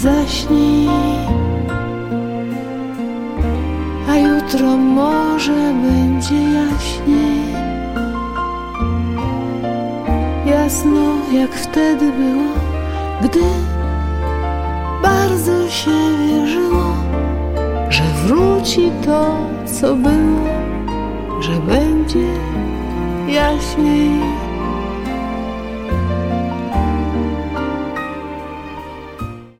zaśnij, a jutro może będzie jaśniej. Jasno jak wtedy było, gdy bardzo się wierzyło, że wróci to, co było, że będzie jaśniej.